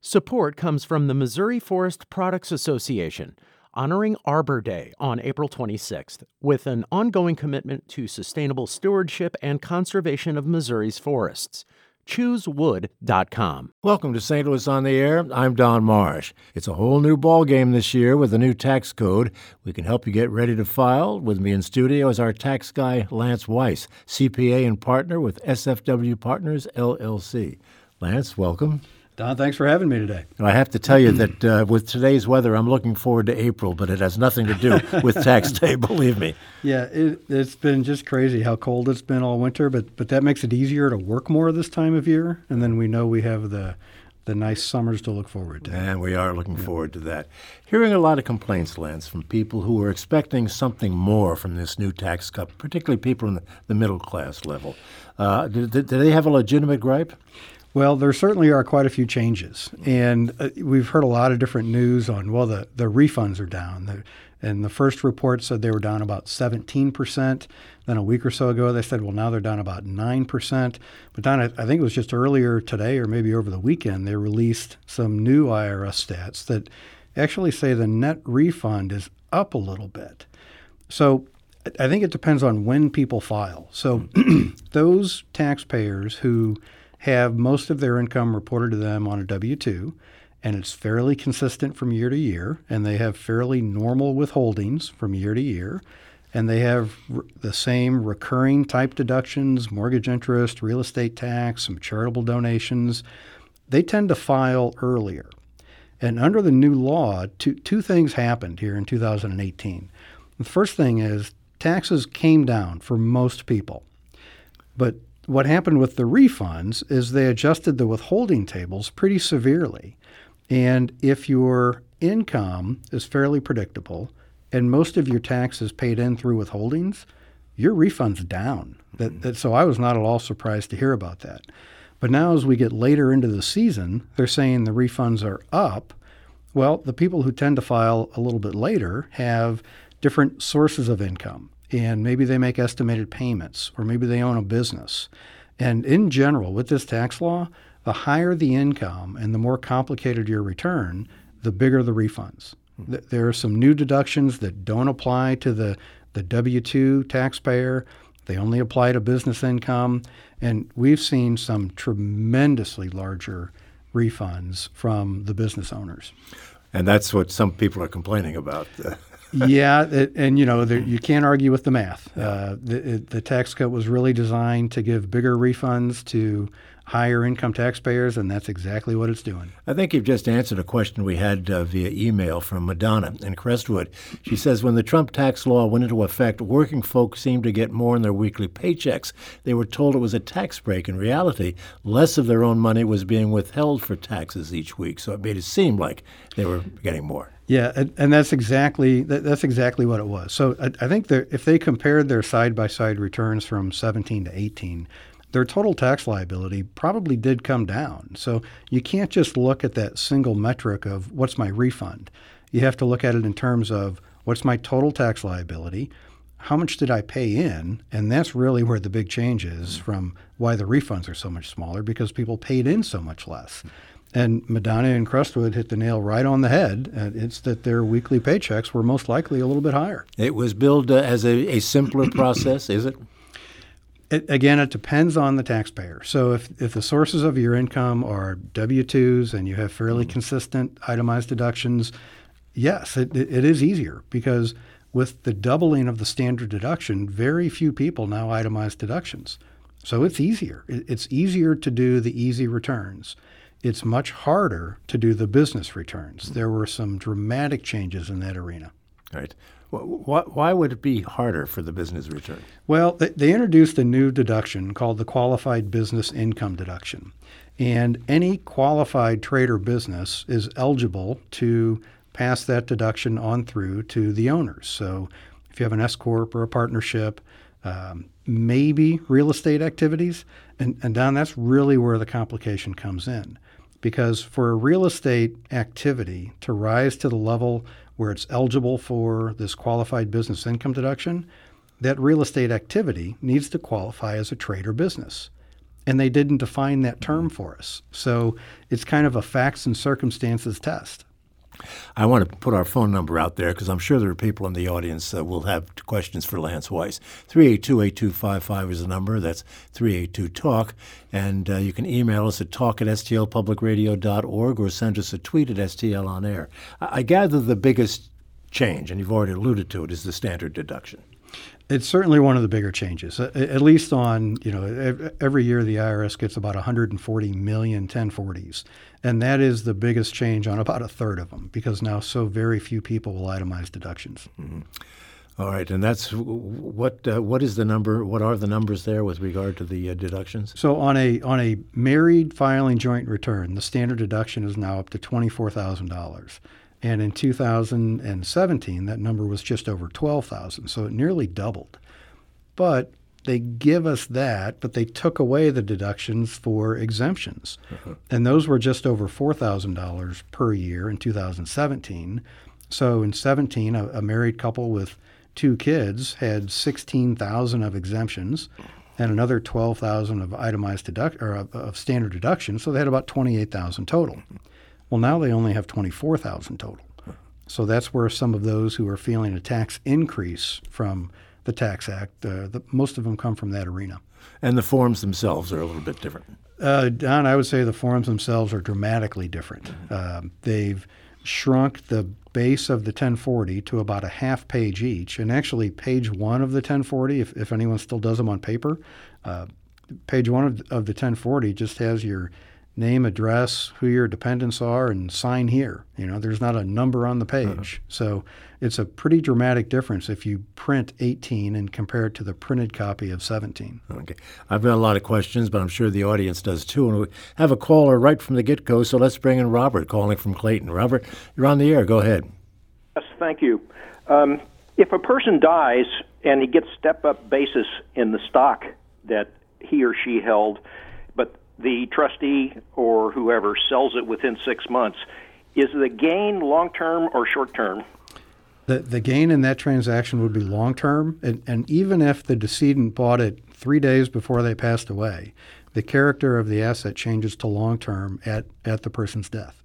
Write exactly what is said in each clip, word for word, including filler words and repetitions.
Support comes from the Missouri Forest Products Association, honoring Arbor Day on April twenty-sixth, with an ongoing commitment to sustainable stewardship and conservation of Missouri's forests. choose wood dot com. Welcome to Saint Louis on the Air. I'm Don Marsh. It's a whole new ball game this year with a new tax code. We can help you get ready to file. With me in studio is our tax guy, Lance Weiss, C P A and partner with S F W Partners, L L C. Lance, welcome. Don, thanks for having me today. I have to tell you that uh, with today's weather, I'm looking forward to April, but it has nothing to do with tax day, believe me. Yeah, it, it's been just crazy how cold it's been all winter, but but that makes it easier to work more this time of year, and then we know we have the the nice summers to look forward to. And we are looking yeah. forward to that. Hearing a lot of complaints, Lance, from people who are expecting something more from this new tax cut, particularly people in the, the middle class level. Uh, do, do they have a legitimate gripe? Well, there certainly are quite a few changes, and uh, we've heard a lot of different news on, well, the, the refunds are down. The, and the first report said they were down about seventeen percent. Then a week or so ago, they said, well, now they're down about nine percent. But Don, I, I think it was just earlier today or maybe over the weekend, they released some new I R S stats that actually say the net refund is up a little bit. So I think it depends on when people file. So those taxpayers who have most of their income reported to them on a W two, and it's fairly consistent from year to year, and they have fairly normal withholdings from year to year, and they have r- the same recurring type deductions, mortgage interest, real estate tax, some charitable donations, they tend to file earlier. And under the new law, two, two things happened here in two thousand eighteen. The first thing is taxes came down for most people, but what happened with the refunds is they adjusted the withholding tables pretty severely. And if your income is fairly predictable and most of your tax is paid in through withholdings, your refund's down. That, that, so I was not at all surprised to hear about that. But now as we get later into the season, they're saying the refunds are up. Well, the people who tend to file a little bit later have different sources of income. And maybe they make estimated payments, or maybe they own a business. And in general, with this tax law, the higher the income and the more complicated your return, the bigger the refunds. Mm-hmm. There are some new deductions that don't apply to the, the W two taxpayer. They only apply to business income. And we've seen some tremendously larger refunds from the business owners. And that's what some people are complaining about. Yeah, it, and you know, there, you can't argue with the math. Yeah. Uh, the, it, the tax cut was really designed to give bigger refunds to higher income taxpayers, and that's exactly what it's doing. I think you've just answered a question we had uh, via email from Madonna in Crestwood. She says, when the Trump tax law went into effect, working folks seemed to get more in their weekly paychecks. They were told it was a tax break. In reality, less of their own money was being withheld for taxes each week, so it made it seem like they were getting more. Yeah, and, and that's exactly that, that's exactly what it was. So I, I think if they compared their side-by-side returns from seventeen to eighteen, their total tax liability probably did come down. So you can't just look at that single metric of what's my refund. You have to look at it in terms of what's my total tax liability, how much did I pay in, and that's really where the big change is from why the refunds are so much smaller, because people paid in so much less. And Madonna and Crestwood hit the nail right on the head. Uh, it's that their weekly paychecks were most likely a little bit higher. It was billed uh, as a, a simpler process, is it? It, again, it depends on the taxpayer. So if, if the sources of your income are W twos and you have fairly mm-hmm. consistent itemized deductions, yes, it, it, it is easier, because with the doubling of the standard deduction, very few people now itemize deductions. So it's easier. It, it's easier to do the easy returns. It's much harder to do the business returns. There were some dramatic changes in that arena. Right. Why, why would it be harder for the business return? Well, they, they introduced a new deduction called the Qualified Business Income Deduction. And any qualified trade or business is eligible to pass that deduction on through to the owners. So if you have an S corp or a partnership, um, maybe real estate activities, and, and Don, that's really where the complication comes in. Because for a real estate activity to rise to the level where it's eligible for this qualified business income deduction, that real estate activity needs to qualify as a trade or business. and they didn't define that term for us. So it's kind of a facts and circumstances test. I want to put our phone number out there because I'm sure there are people in the audience that will have questions for Lance Weiss. three eight two, eight two five five is the number. That's three eight two, talk. And uh, you can email us at talk at s t l public radio dot org or send us a tweet at S T L on air. I, I gather the biggest change, and you've already alluded to it, is the standard deduction. It's certainly one of the bigger changes, at least on, you know, every year the I R S gets about one hundred forty million ten forties. And that is the biggest change on about a third of them because now so very few people will itemize deductions. Mm-hmm. All right. And that's what uh, what is the number? What are the numbers there with regard to the uh, deductions? So on a on a married filing joint return, the standard deduction is now up to twenty-four thousand dollars. And in two thousand seventeen, that number was just over twelve thousand dollars, so it nearly doubled. But they give us that, but they took away the deductions for exemptions. Uh-huh. And those were just over four thousand dollars per year in two thousand seventeen. So in seventeen, a, a married couple with two kids had sixteen thousand dollars of exemptions and another twelve thousand dollars of itemized deduct or of, of standard deduction, so they had about twenty-eight thousand dollars total. Well, now they only have twenty-four thousand dollars total. So that's where some of those who are feeling a tax increase from the Tax Act, uh, the, most of them come from that arena. And the forms themselves are a little bit different. Uh, Don, I would say the forms themselves are dramatically different. Mm-hmm. Uh, they've shrunk the base of the ten forty to about a half page each. And actually, page one of the ten forty, if, if anyone still does them on paper, uh, page one of, of the ten forty just has your name, address, who your dependents are, and sign here. You know, there's not a number on the page. Uh-huh. So it's a pretty dramatic difference if you print eighteen and compare it to the printed copy of seventeen. Okay. I've got a lot of questions, but I'm sure the audience does too. And we have a caller right from the get-go, so let's bring in Robert calling from Clayton. Robert, you're on the air. Go ahead. Yes, thank you. Um, if a person dies and he gets step-up basis in the stock that he or she held, but the trustee or whoever sells it within six months, is the gain long-term or short-term? The the gain in that transaction would be long-term, and, and even if the decedent bought it three days before they passed away, the character of the asset changes to long-term at, at the person's death.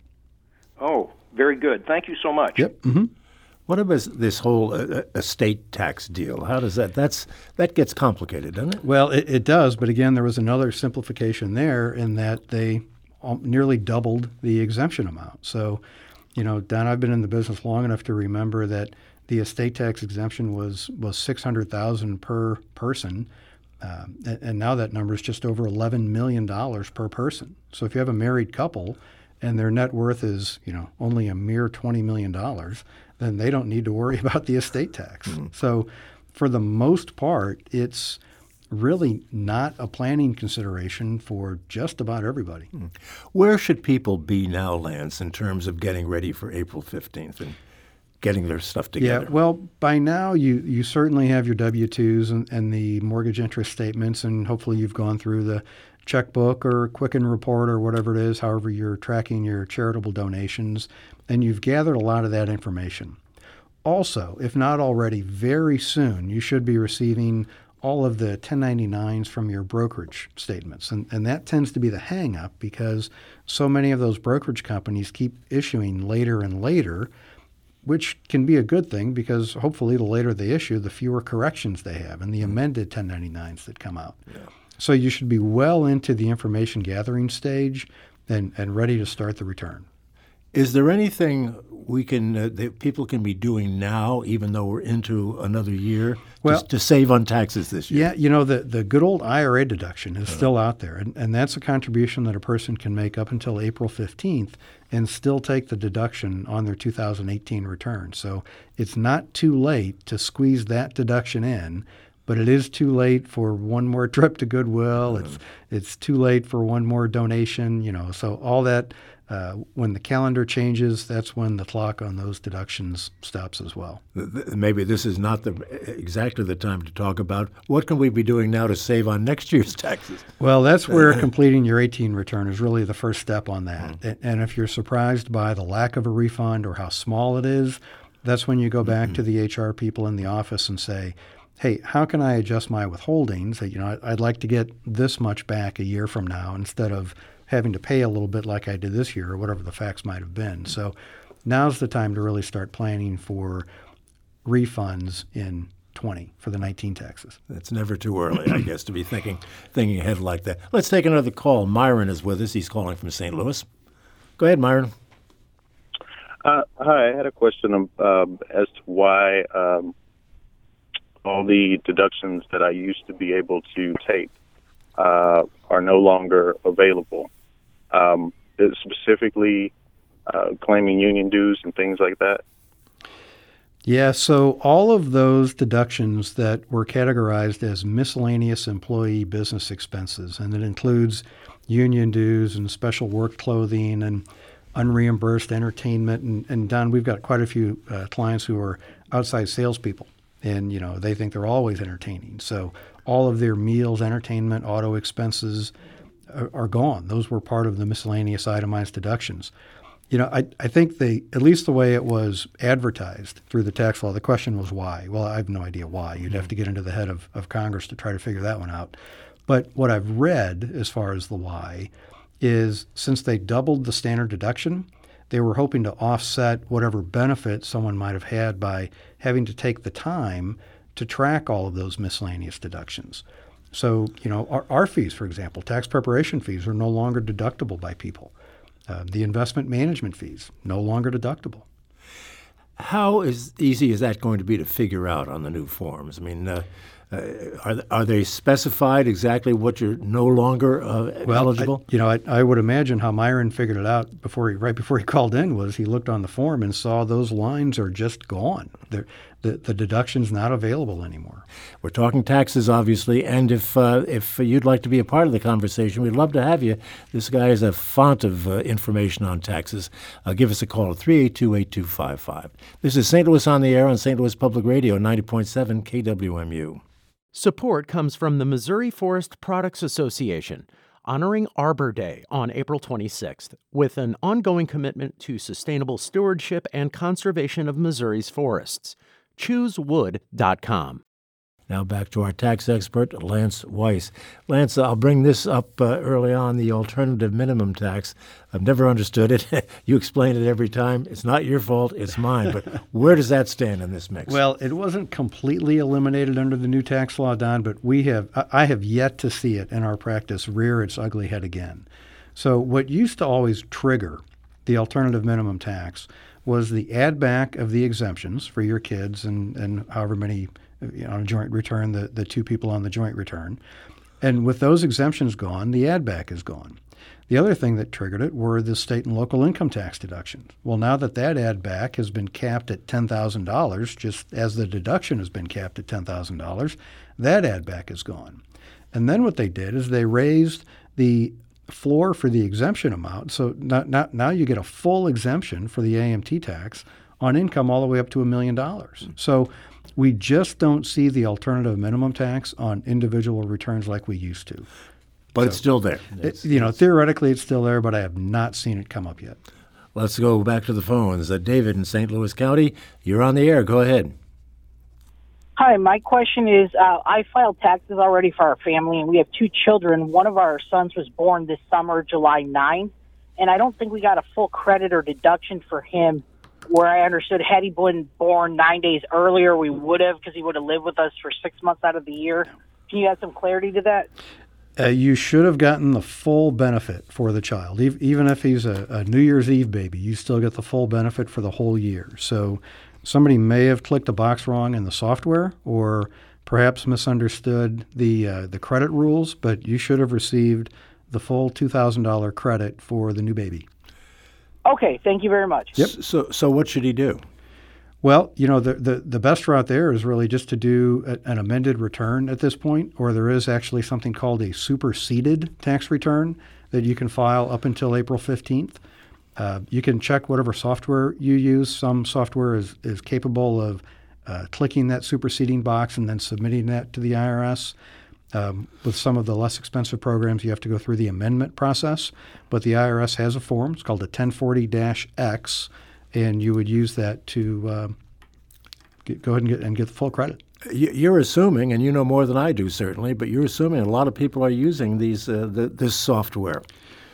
Oh, very good. Thank you so much. Yep. Mm-hmm. What about this whole uh, estate tax deal? How does that, that's, that gets complicated, doesn't it? Well, it, it does, but again, there was another simplification there in that they nearly doubled the exemption amount. So, you know, Don, I've been in the business long enough to remember that the estate tax exemption was, was six hundred thousand dollars per person, um, and, and now that number is just over eleven million dollars per person. So if you have a married couple and their net worth is, you know, only a mere twenty million dollars, then they don't need to worry about the estate tax. Mm-hmm. So for the most part, it's really not a planning consideration for just about everybody. Mm-hmm. Where should people be now, Lance, in terms of getting ready for April fifteenth and getting their stuff together? Yeah, well, by now you, you certainly have your W two's and, and the mortgage interest statements, and hopefully you've gone through the checkbook or Quicken report or whatever it is, however you're tracking your charitable donations, and you've gathered a lot of that information. Also, if not already, very soon you should be receiving all of the ten ninety-nines from your brokerage statements. And, and that tends to be the hang-up because so many of those brokerage companies keep issuing later and later, which can be a good thing because hopefully the later they issue, the fewer corrections they have and the amended ten ninety-nines that come out. Yeah. So you should be well into the information gathering stage and, and ready to start the return. Is there anything we can uh, that people can be doing now, even though we're into another year, well, to, to save on taxes this year? Yeah, you know, the, the good old I R A deduction is uh-huh. still out there, and, and that's a contribution that a person can make up until April fifteenth and still take the deduction on their two thousand eighteen return. So it's not too late to squeeze that deduction in, but it is too late for one more trip to Goodwill. Uh-huh. It's it's too late for one more donation, you know, so all that. Uh, when the calendar changes, that's when the clock on those deductions stops as well. Maybe this is not the exactly the time to talk about what can we be doing now to save on next year's taxes. Well, that's where completing your eighteen return is really the first step on that. Mm-hmm. And if you're surprised by the lack of a refund or how small it is, that's when you go back mm-hmm. to the H R people in the office and say, hey, how can I adjust my withholdings? You know, I'd like to get this much back a year from now instead of having to pay a little bit like I did this year or whatever the facts might have been. So now's the time to really start planning for refunds in twenty for the nineteen taxes. It's never too early, I guess, to be thinking thinking ahead like that. Let's take another call. Myron is with us. He's calling from Saint Louis. Go ahead, Myron. Uh, hi, I had a question um, um, as to why um, all the deductions that I used to be able to take uh, are no longer available. Um, specifically, uh, claiming union dues and things like that. Yeah, so all of those deductions that were categorized as miscellaneous employee business expenses, and it includes union dues and special work clothing and unreimbursed entertainment. And, and Don, we've got quite a few uh, clients who are outside salespeople, and you know they think they're always entertaining. So all of their meals, entertainment, auto expenses are, are gone. Those were part of the miscellaneous itemized deductions. You know, I, I think they, at least the way it was advertised through the tax law, the question was why. Well, I have no idea why. You'd have to get into the head of, of Congress to try to figure that one out. But what I've read as far as the why is since they doubled the standard deduction, they were hoping to offset whatever benefit someone might have had by having to take the time to track all of those miscellaneous deductions. So, you know, our, our fees, for example, tax preparation fees are no longer deductible by people. Uh, the investment management fees, no longer deductible. How is easy is that going to be to figure out on the new forms? I mean, uh, uh, are are they specified exactly what you're no longer uh, well, eligible? I, you know, I, I would imagine how Myron figured it out before he right before he called in was he looked on the form and saw those lines are just gone. They're, the the deduction's not available anymore. We're talking taxes, obviously, and if uh, if you'd like to be a part of the conversation, we'd love to have you. This guy is a font of uh, information on taxes. Uh, give us a call at three eight two, eight two five five. This is Saint Louis on the Air on Saint Louis Public Radio, ninety point seven K W M U. Support comes from the Missouri Forest Products Association, honoring Arbor Day on April twenty-sixth, with an ongoing commitment to sustainable stewardship and conservation of Missouri's forests. choose wood dot com. Now back to our tax expert, Lance Weiss. Lance, I'll bring this up uh, early on, the alternative minimum tax. I've never understood it. You explain it every time. It's not your fault, it's mine. But where does that stand in this mix? Well, it wasn't completely eliminated under the new tax law, Don, but we have I have yet to see it in our practice rear its ugly head again. So what used to always trigger the alternative minimum tax was the add back of the exemptions for your kids and, and however many you know, on a joint return, the, the two people on the joint return. And with those exemptions gone, the add back is gone. The other thing that triggered it were the state and local income tax deductions. Well, now that that add back has been capped at ten thousand dollars, just as the deduction has been capped at ten thousand dollars, that add back is gone. And then what they did is they raised the floor for the exemption amount. So now, now, now you get a full exemption for the A M T tax on income all the way up to a million dollars. So we just don't see the alternative minimum tax on individual returns like we used to. But so it's still there. It's, it, you know, theoretically it's still there, but I have not seen it come up yet. Let's go back to the phones. Uh, David in Saint Louis County, you're on the air. Go ahead. Hi, my question is, uh, I filed taxes already for our family, and we have two children. One of our sons was born this summer, July ninth, and I don't think we got a full credit or deduction for him, where I understood had he been born nine days earlier, we would have, because he would have lived with us for six months out of the year. Can you add some clarity to that? Uh, you should have gotten the full benefit for the child. E- even if he's a, a New Year's Eve baby, you still get the full benefit for the whole year. So somebody may have clicked a box wrong in the software or perhaps misunderstood the uh, the credit rules, but you should have received the full two thousand dollars credit for the new baby. Okay, thank you very much. Yep. So, so what should he do? Well, you know, the, the, the best route there is really just to do a, an amended return at this point, or there is actually something called a superseded tax return that you can file up until April fifteenth. Uh, you can check whatever software you use. Some software is, is capable of uh, clicking that superseding box and then submitting that to the I R S. Um, with some of the less expensive programs, you have to go through the amendment process, but the I R S has a form. It's called a ten forty dash X, and you would use that to uh, get, go ahead and get, and get the full credit. You're assuming, and you know more than I do certainly, but you're assuming a lot of people are using these uh, the, this software.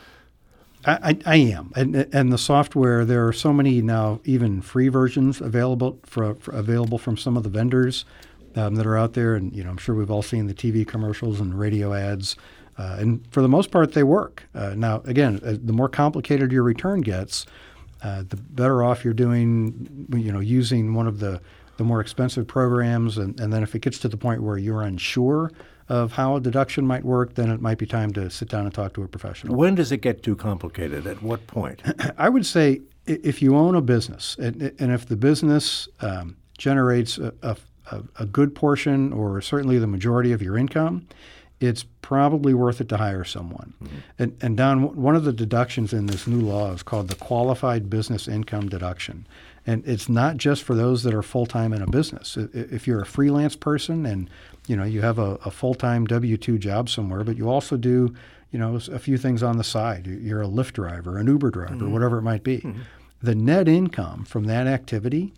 I, I, I am, and and the software. There are so many now, even free versions available for, for available from some of the vendors um, that are out there. And you know, I'm sure we've all seen the T V commercials and radio ads, uh, and for the most part, they work. Uh, now, again, uh, the more complicated your return gets, uh, the better off you're doing. You know, using one of the the more expensive programs, and, and then if it gets to the point where you're unsure of how a deduction might work, then it might be time to sit down and talk to a professional. When does it get too complicated? At what point? I would say if you own a business, and, and if the business um, generates a, a, a good portion or certainly the majority of your income, it's probably worth it to hire someone. Mm-hmm. And, and Don, one of the deductions in this new law is called the Qualified Business Income Deduction. And it's not just for those that are full-time in a business. If you're a freelance person and you know you have a, a full-time W two job somewhere, but you also do you know a few things on the side. You're a Lyft driver, an Uber driver, mm-hmm. whatever it might be. Mm-hmm. The net income from that activity,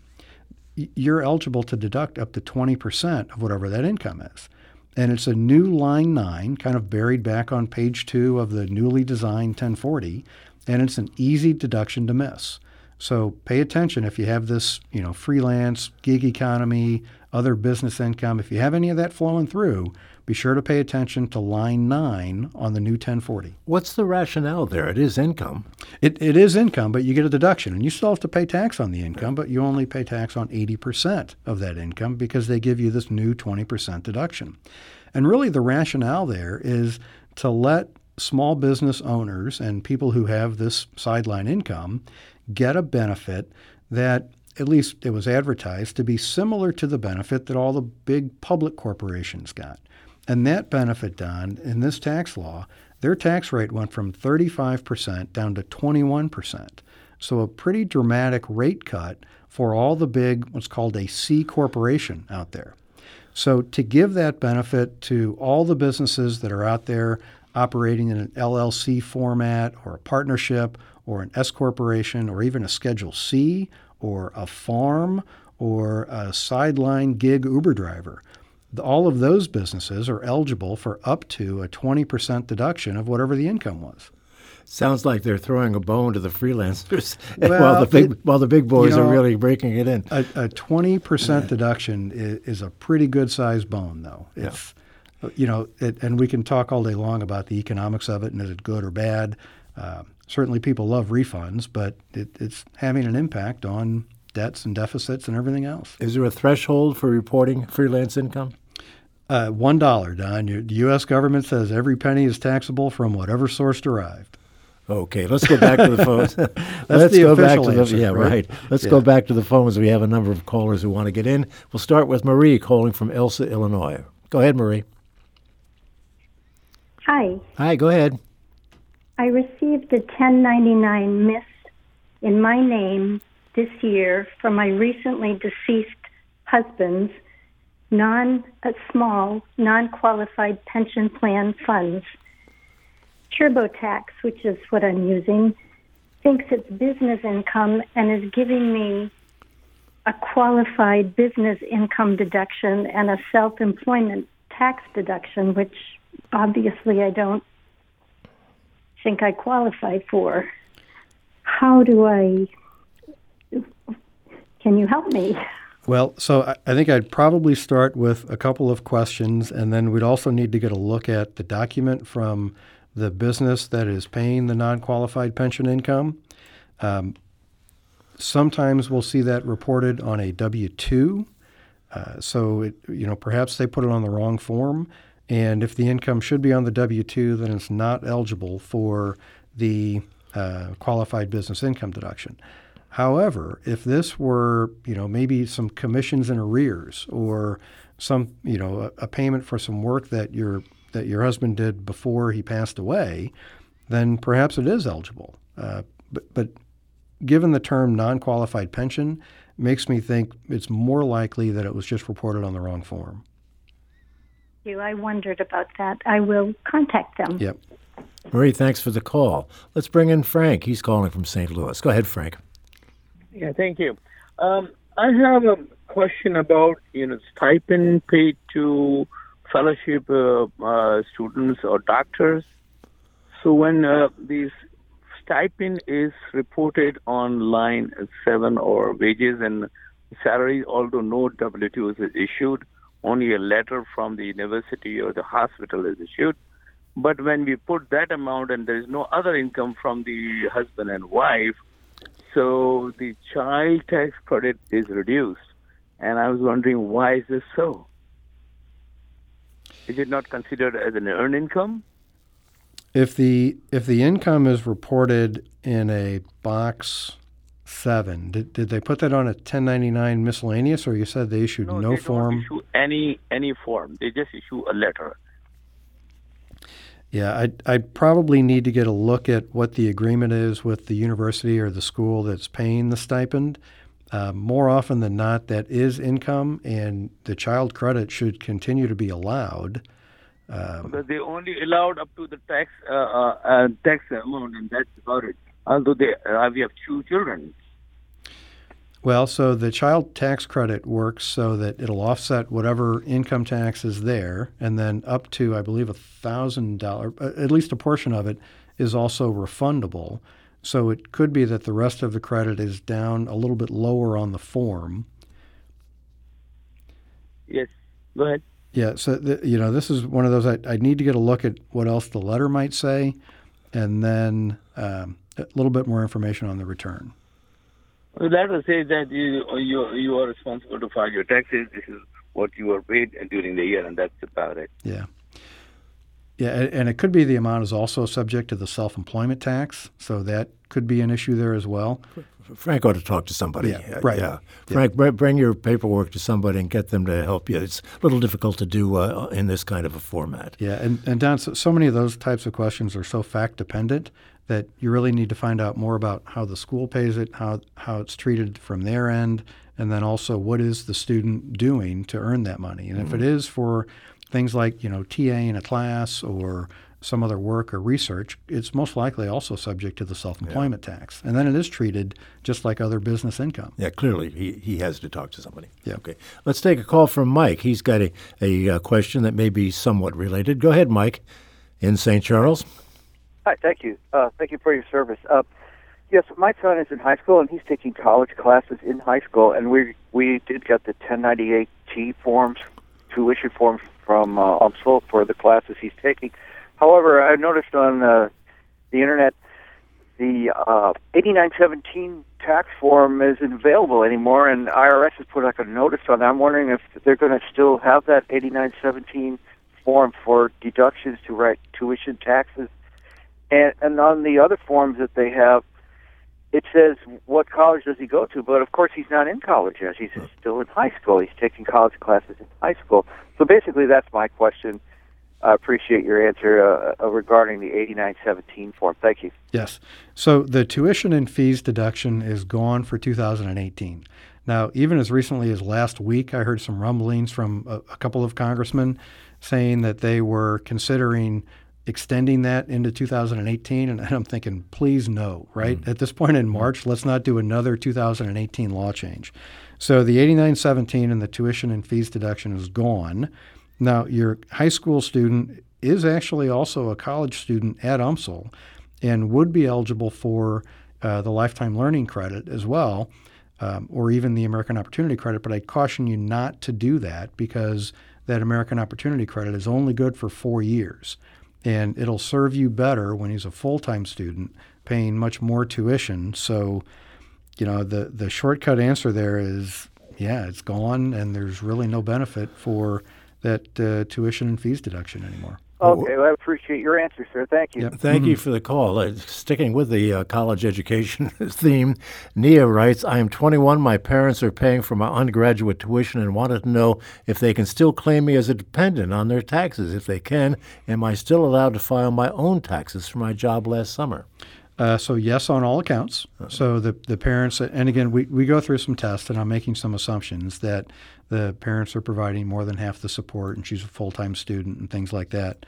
you're eligible to deduct up to twenty percent of whatever that income is. And it's a new line nine, kind of buried back on page two of the newly designed ten forty, and it's an easy deduction to miss. So pay attention if you have this, you know, freelance, gig economy, other business income. If you have any of that flowing through, be sure to pay attention to line nine on the new ten forty. What's the rationale there? It is income. It It is income, but you get a deduction. And you still have to pay tax on the income, but you only pay tax on eighty percent of that income because they give you this new twenty percent deduction. And really the rationale there is to let small business owners and people who have this sideline income get a benefit that, at least it was advertised, to be similar to the benefit that all the big public corporations got. And that benefit, Don, in this tax law, their tax rate went from thirty-five percent down to twenty-one percent. So a pretty dramatic rate cut for all the big, what's called a C corporation out there. So to give that benefit to all the businesses that are out there operating in an L L C format or a partnership or an S corporation or even a Schedule C or a farm or a sideline gig Uber driver, all of those businesses are eligible for up to a twenty percent deduction of whatever the income was. Sounds like they're throwing a bone to the freelancers well, while the big it, while the big boys you know, are really breaking it in. A, a twenty percent deduction is, is a pretty good sized bone, though. It's yeah. you know, it, and we can talk all day long about the economics of it and is it good or bad. Uh, certainly, people love refunds, but it, it's having an impact on debts and deficits and everything else. Is there a threshold for reporting freelance income? Uh, One dollar, Don. The U S government says every penny is taxable from whatever source derived. Okay, let's go back to the phones. That's let's the go back official to the answer, yeah right? right. Let's yeah. go back to the phones. We have a number of callers who want to get in. We'll start with Marie calling from Elsa, Illinois. Go ahead, Marie. Hi. Hi. Go ahead. I received a ten ninety-nine miss in my name this year from my recently deceased husband's non uh, small non-qualified pension plan funds. TurboTax, which is what I'm using, thinks it's business income and is giving me a qualified business income deduction and a self-employment tax deduction, which obviously I don't think I qualify for. How do I, can you help me? Well, so I think I'd probably start with a couple of questions, and then we'd also need to get a look at the document from the business that is paying the non-qualified pension income. Um, sometimes we'll see that reported on a W two. Uh, so, it, you know, perhaps they put it on the wrong form. And if the income should be on the W two, then it's not eligible for the uh, qualified business income deduction. However, if this were, you know, maybe some commissions in arrears or some, you know, a, a payment for some work that your that your husband did before he passed away, then perhaps it is eligible. Uh, but, but given the term non-qualified pension, makes me think it's more likely that it was just reported on the wrong form. I wondered about that. I will contact them. Yep. Marie, thanks for the call. Let's bring in Frank. He's calling from Saint Louis. Go ahead, Frank. Yeah, thank you. Um, I have a question about, you know, stipend paid to fellowship uh, uh, students or doctors. So when uh, these stipend is reported on line seven or wages and salaries, although no W two is issued, only a letter from the university or the hospital is issued. But when we put that amount and there is no other income from the husband and wife, so the child tax credit is reduced. And I was wondering, why is this so? Is it not considered as an earned income? If the if the income is reported in a box seven, did, did they put that on a ten ninety-nine miscellaneous, or you said they issued no, no they form? Don't issue any any form. They just issue a letter. Yeah, I I probably need to get a look at what the agreement is with the university or the school that's paying the stipend. Uh, more often than not, that is income, and the child credit should continue to be allowed. Um, because they only allowed up to the tax uh, uh, uh, tax amount, and that's about it. Although they uh, we have two children. Well, so the child tax credit works so that it'll offset whatever income tax is there, and then up to, I believe, a thousand dollar, at least a portion of it, is also refundable. So it could be that the rest of the credit is down a little bit lower on the form. Yes, go ahead. Yeah, so the, you know, this is one of those. I, I need to get a look at what else the letter might say, and then um, a little bit more information on the return. Well, that will say that you you you are responsible to file your taxes. This is what you are paid during the year, and that's about it. Yeah. Yeah, and it could be the amount is also subject to the self-employment tax, so that could be an issue there as well. Frank ought to talk to somebody. Yeah, right. Yeah. Frank, yeah. bring your paperwork to somebody and get them to help you. It's a little difficult to do uh, in this kind of a format. Yeah, and, and Don, so, so many of those types of questions are so fact-dependent that you really need to find out more about how the school pays it, how how it's treated from their end, and then also what is the student doing to earn that money. And mm-hmm. if it is for things like, you know, T A in a class or some other work or research, it's most likely also subject to the self-employment yeah. tax. And then it is treated just like other business income. Yeah, clearly he, he has to talk to somebody. Yeah. Okay. Let's take a call from Mike. He's got a, a, a question that may be somewhat related. Go ahead, Mike, in Saint Charles. Hi, thank you. Uh, thank you for your service. Uh, yes, my son is in high school, and he's taking college classes in high school, and we we did get the ten ninety-eight T forms, tuition forms from uh, U M S L for the classes he's taking. However, I noticed on uh, the internet the uh, eighty-nine seventeen tax form isn't available anymore, and I R S has put like a notice on that. I'm wondering if they're going to still have that eighty-nine seventeen form for deductions to write tuition taxes. And, and on the other forms that they have, it says what college does he go to, but of course he's not in college yet. He's still in high school. He's taking college classes in high school. So basically that's my question. I appreciate your answer uh, uh, regarding the eighty-nine seventeen form. Thank you. Yes. So the tuition and fees deduction is gone for two thousand eighteen. Now, even as recently as last week, I heard some rumblings from a, a couple of congressmen saying that they were considering extending that into two thousand eighteen, and I'm thinking, please no, right? Mm. At this point in March, let's not do another two thousand eighteen law change. So the eighty-nine seventeen and the tuition and fees deduction is gone. Now, your high school student is actually also a college student at U M S L and would be eligible for uh, the lifetime learning credit as well, um, or even the American Opportunity Credit, but I caution you not to do that because that American Opportunity Credit is only good for four years. And it'll serve you better when he's a full-time student paying much more tuition. So, you know, the, the shortcut answer there is, yeah, it's gone, and there's really no benefit for that uh, tuition and fees deduction anymore. Okay, well, I appreciate your answer, sir. Thank you. Yep. Thank mm-hmm. you for the call. Uh, sticking with the uh, college education theme, Nia writes, I am twenty-one. My parents are paying for my undergraduate tuition and wanted to know if they can still claim me as a dependent on their taxes. If they can, am I still allowed to file my own taxes for my job last summer? Uh, so yes, on all accounts. Uh-huh. So the the parents, and again, we, we go through some tests, and I'm making some assumptions that the parents are providing more than half the support, and she's a full-time student and things like that.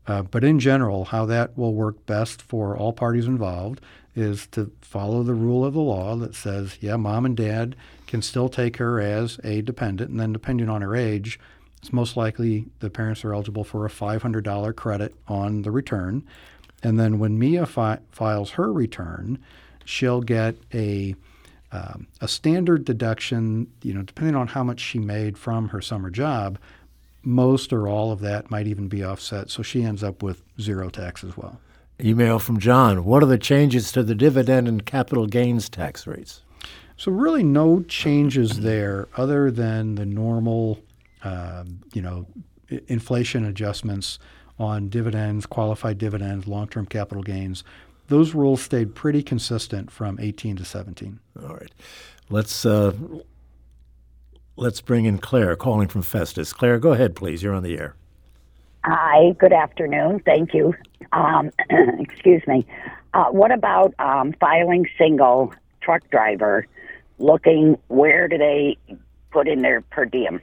Uh, but in general, how that will work best for all parties involved is to follow the rule of the law that says, yeah, mom and dad can still take her as a dependent, and then depending on her age, it's most likely the parents are eligible for a five hundred dollars credit on the return. And then when Mia fi- files her return, she'll get a um, a standard deduction, you know, depending on how much she made from her summer job. Most or all of that might even be offset, so she ends up with zero tax as well. Email from John. What are the changes to the dividend and capital gains tax rates? So really no changes there other than the normal, uh, you know, I- inflation adjustments on dividends, qualified dividends, long-term capital gains. Those rules stayed pretty consistent from eighteen to seventeen. All right. Let's uh, let's bring in Claire, calling from Festus. Claire, go ahead, please. You're on the air. Hi, good afternoon. Thank you. Um, excuse me. Uh, what about um, filing single truck driver, looking where do they put in their per diem?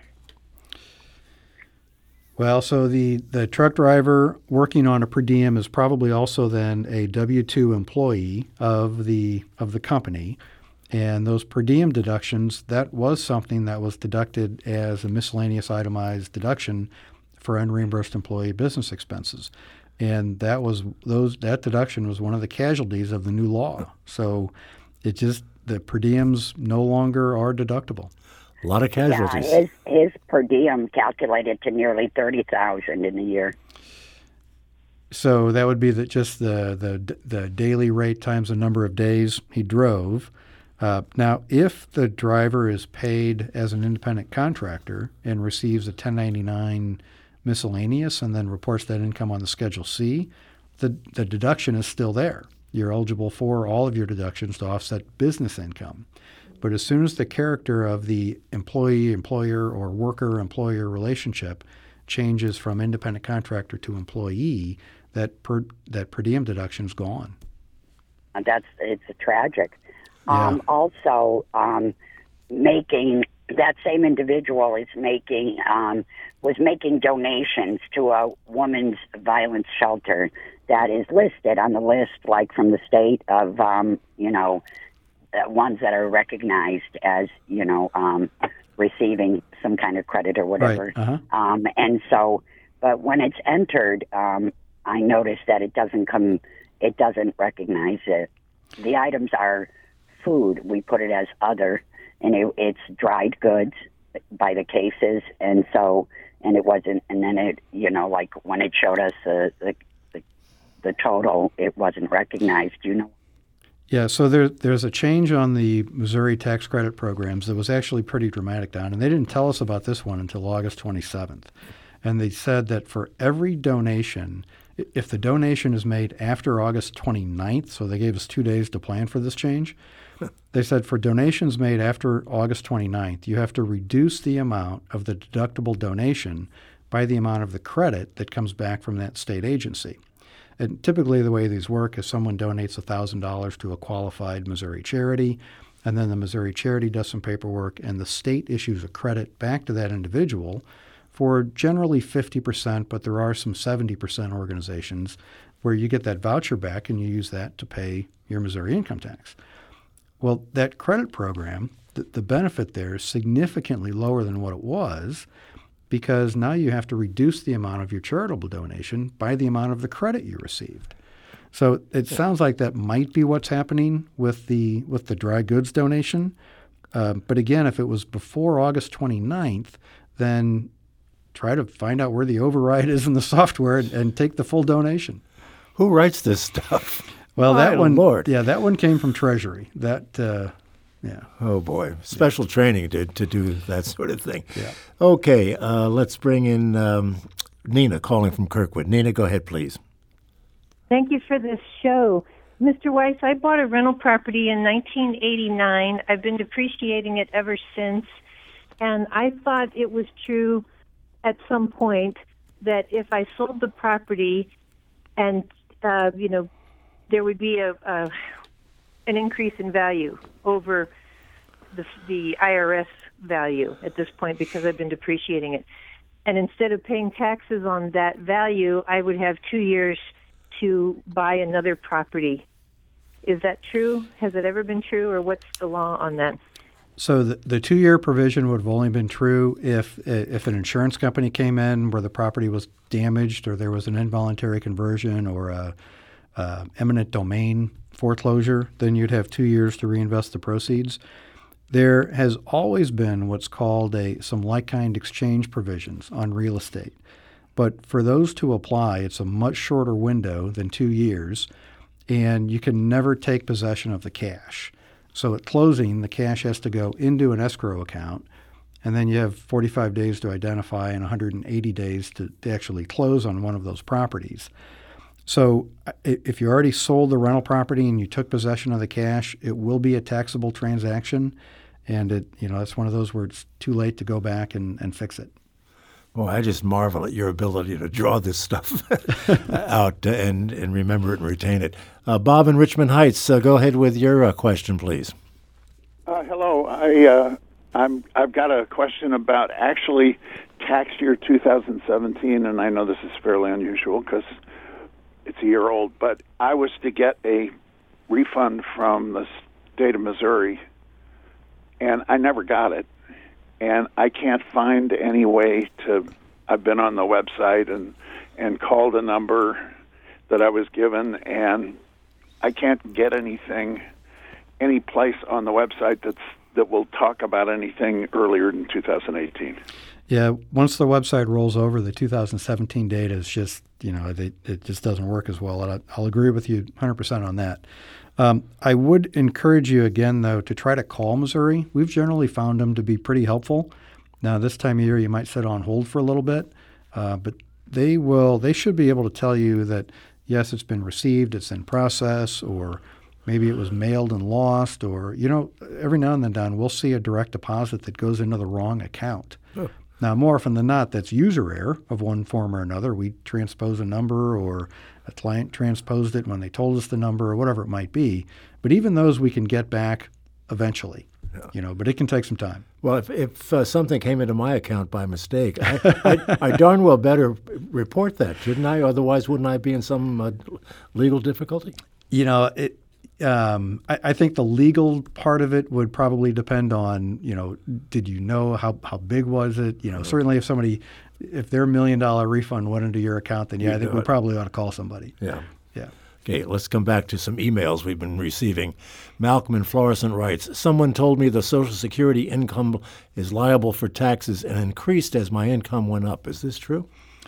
Well, so the, the truck driver working on a per diem is probably also then a W two employee of the of the company. And those per diem deductions, that was something that was deducted as a miscellaneous itemized deduction for unreimbursed employee business expenses. And that was those that deduction was one of the casualties of the new law. So it just the per diems no longer are deductible. A lot of casualties. Yeah, his, his per diem calculated to nearly thirty thousand dollars in a year. So that would be the, just the, the the daily rate times the number of days he drove. Uh, now, if the driver is paid as an independent contractor and receives a ten ninety-nine miscellaneous and then reports that income on the Schedule C, the, the deduction is still there. You're eligible for all of your deductions to offset business income. But as soon as the character of the employee-employer or worker-employer relationship changes from independent contractor to employee, that per, that per diem deduction is gone. That's it's tragic. Yeah. Um, also, um, making that same individual is making um, was making donations to a women's violence shelter that is listed on the list, like from the state of um, you know. Uh, ones that are recognized as, you know, um, receiving some kind of credit or whatever. Right. Uh-huh. Um, and so, but when it's entered, um, I noticed that it doesn't come, it doesn't recognize it. The items are food. We put it as other, and it, it's dried goods by the cases. And so, and it wasn't, and then it, you know, like when it showed us the, the, the, the total, it wasn't recognized, you know. Yeah, so there, there's a change on the Missouri tax credit programs that was actually pretty dramatic, Don, and they didn't tell us about this one until August twenty-seventh. And they said that for every donation, if the donation is made after August twenty-ninth, so they gave us two days to plan for this change, they said for donations made after August twenty-ninth, you have to reduce the amount of the deductible donation by the amount of the credit that comes back from that state agency. And typically the way these work is someone donates one thousand dollars to a qualified Missouri charity, and then the Missouri charity does some paperwork, and the state issues a credit back to that individual for generally fifty percent, but there are some seventy percent organizations where you get that voucher back and you use that to pay your Missouri income tax. Well, that credit program, the, the benefit there is significantly lower than what it was, because now you have to reduce the amount of your charitable donation by the amount of the credit you received. So it sounds like that might be what's happening with the with the dry goods donation. Uh, but again, if it was before August twenty-ninth, then try to find out where the override is in the software and, and take the full donation. Who writes this stuff? Well, My that one, Lord. yeah, that one came from Treasury. That. Uh, Yeah. Oh, boy. Special yeah. training to, to do that sort of thing. Yeah. Okay, uh, let's bring in um, Nina calling from Kirkwood. Nina, go ahead, please. Thank you for this show. Mister Weiss, I bought a rental property in nineteen eighty-nine. I've been depreciating it ever since. And I thought it was true at some point that if I sold the property and, uh, you know, there would be a... a an increase in value over the, the I R S value at this point because I've been depreciating it. And instead of paying taxes on that value, I would have two years to buy another property. Is that true? Has it ever been true, or what's the law on that? So the, the two-year provision would have only been true if if an insurance company came in where the property was damaged, or there was an involuntary conversion, or a, a eminent domain foreclosure. Then you'd have two years to reinvest the proceeds. There has always been what's called a some like-kind exchange provisions on real estate, but for those to apply, it's a much shorter window than two years, and you can never take possession of the cash. So at closing, the cash has to go into an escrow account, and then you have forty-five days to identify and one hundred eighty days to, to actually close on one of those properties. So if you already sold the rental property and you took possession of the cash, it will be a taxable transaction, and it you know that's one of those where it's too late to go back and, and fix it. Well, I just marvel at your ability to draw this stuff out and, and remember it and retain it. Uh, Bob in Richmond Heights, uh, go ahead with your uh, question, please. Uh, hello, I uh, I'm I've got a question about actually tax year two thousand seventeen, and I know this is fairly unusual because it's a year old, but I was to get a refund from the state of Missouri, and I never got it. And I can't find any way to, I've been on the website and, and called a number that I was given, and I can't get anything, any place on the website that's, that will talk about anything earlier than two thousand eighteen. Yeah, once the website rolls over, the two thousand seventeen data is just, you know, it, it just doesn't work as well. And I, I'll agree with you one hundred percent on that. Um, I would encourage you again, though, to try to call Missouri. We've generally found them to be pretty helpful. Now, this time of year, you might sit on hold for a little bit, uh, but they will. They should be able to tell you that, yes, it's been received, it's in process, or maybe it was mailed and lost, or, you know, every now and then, Don, we'll see a direct deposit that goes into the wrong account. Oh. Now, more often than not, that's user error of one form or another. We transpose a number, or a client transposed it when they told us the number, or whatever it might be. But even those we can get back eventually, yeah. you know, but it can take some time. Well, if, if uh, something came into my account by mistake, I, I, I darn well better report that, shouldn't I? Otherwise, wouldn't I be in some uh, legal difficulty? You know, it, um, I, I think the legal part of it would probably depend on, you know, did you know how, how big was it? You know, mm-hmm. certainly if somebody... If their million dollar refund went into your account, then yeah, you I think we probably ought to call somebody. Yeah. Yeah. Okay, let's come back to some emails we've been receiving. Malcolm in Florissant writes, someone told me the Social Security income is liable for taxes and increased as my income went up. Is this true?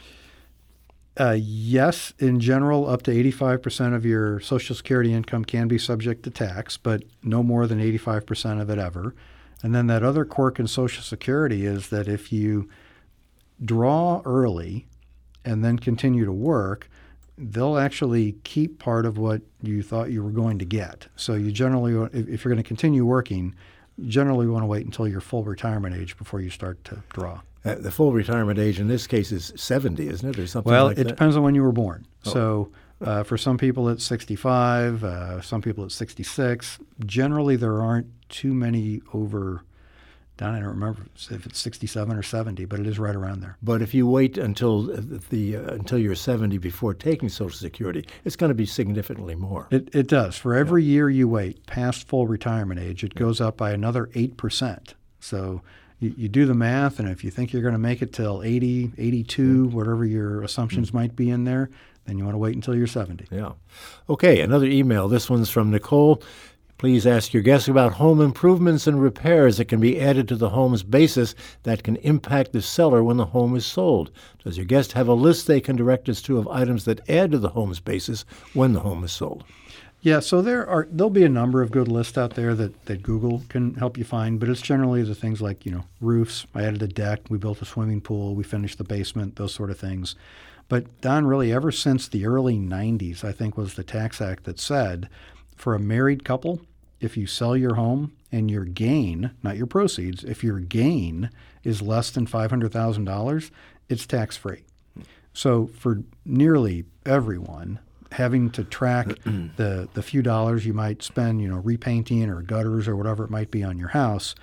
Uh, yes, in general, up to eighty-five percent of your Social Security income can be subject to tax, but no more than eighty-five percent of it ever. And then that other quirk in Social Security is that if you draw early and then continue to work, they'll actually keep part of what you thought you were going to get. So you generally, if you're going to continue working, you generally want to wait until your full retirement age before you start to draw. Uh, the full retirement age in this case is seventy, isn't it, or something well, like that? Well, it depends on when you were born. Oh. So uh, for some people it's sixty-five, uh, some people it's sixty-six. Generally, there aren't too many over... Don, I don't remember if it's sixty-seven or seventy, but it is right around there. But if you wait until the uh, until you're seventy before taking Social Security, it's going to be significantly more. It it does. For every yeah. year you wait past full retirement age, it yeah. goes up by another eight percent. So you, you do the math, and if you think you're going to make it till eighty, eighty-two, yeah. whatever your assumptions mm-hmm. might be in there, then you want to wait until you're seventy. Yeah. Okay, another email. This one's from Nicole. Please ask your guest about home improvements and repairs that can be added to the home's basis that can impact the seller when the home is sold. Does your guest have a list they can direct us to of items that add to the home's basis when the home is sold? Yeah, so there are there'll be a number of good lists out there that, that Google can help you find, but it's generally the things like, you know, roofs. I added a deck, we built a swimming pool, we finished the basement, those sort of things. But Don, really ever since the early nineties, I think was the Tax Act that said for a married couple, if you sell your home and your gain, not your proceeds, if your gain is less than five hundred thousand dollars, it's tax-free. So for nearly everyone, having to track the, the few dollars you might spend, you know, repainting or gutters or whatever it might be on your house,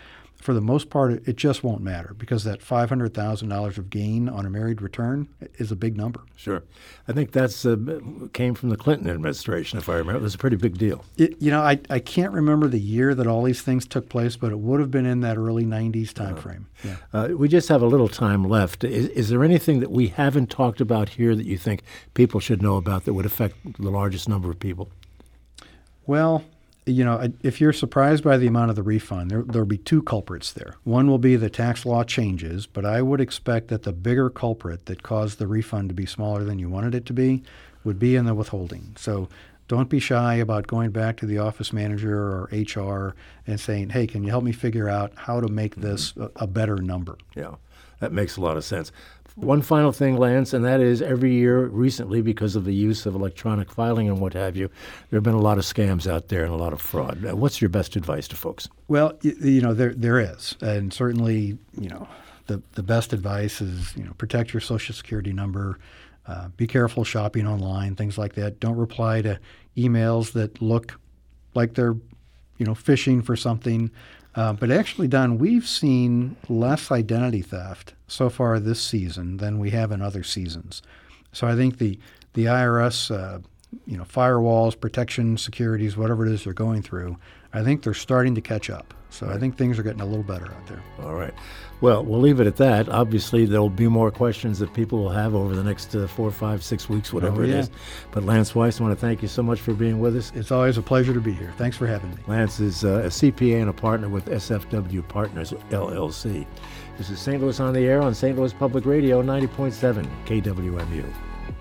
for the most part, it, it just won't matter because that five hundred thousand dollars of gain on a married return is a big number. Sure. I think that's uh, came from the Clinton administration, if I remember. It was a pretty big deal. It, you know, I, I can't remember the year that all these things took place, but it would have been in that early nineties time frame. Yeah. Uh, we just have a little time left. Is, is there anything that we haven't talked about here that you think people should know about that would affect the largest number of people? Well, you know, if you're surprised by the amount of the refund, there there'll be two culprits there. One will be the tax law changes, but I would expect that the bigger culprit that caused the refund to be smaller than you wanted it to be would be in the withholding. So don't be shy about going back to the office manager or H R and saying, hey, can you help me figure out how to make this a, a better number? Yeah, that makes a lot of sense. One final thing, Lance, and that is every year recently, because of the use of electronic filing and what have you, there have been a lot of scams out there and a lot of fraud. Uh, What's your best advice to folks? Well, you, you know, there there is. And certainly, you know, the, the best advice is, you know, protect your Social Security number. Uh, be careful shopping online, things like that. Don't reply to emails that look like they're, you know, phishing for something. Uh, but actually, Don, we've seen less identity theft so far this season than we have in other seasons. So I think the the I R S, uh, you know, firewalls, protection, securities, whatever it is they're going through, I think they're starting to catch up. So I think things are getting a little better out there. All right. Well, we'll leave it at that. Obviously, there will be more questions that people will have over the next uh, four, five, six weeks, whatever Oh, yeah. it is. But Lance Weiss, I want to thank you so much for being with us. It's always a pleasure to be here. Thanks for having me. Lance is uh, a C P A and a partner with S F W Partners, L L C. This is Saint Louis on the Air on Saint Louis Public Radio, ninety point seven K W M U.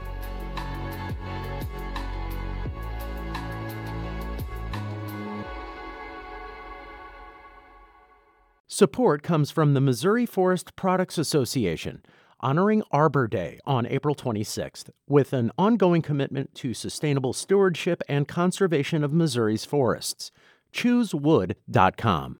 Support comes from the Missouri Forest Products Association, honoring Arbor Day on April twenty-sixth, with an ongoing commitment to sustainable stewardship and conservation of Missouri's forests. choose wood dot com.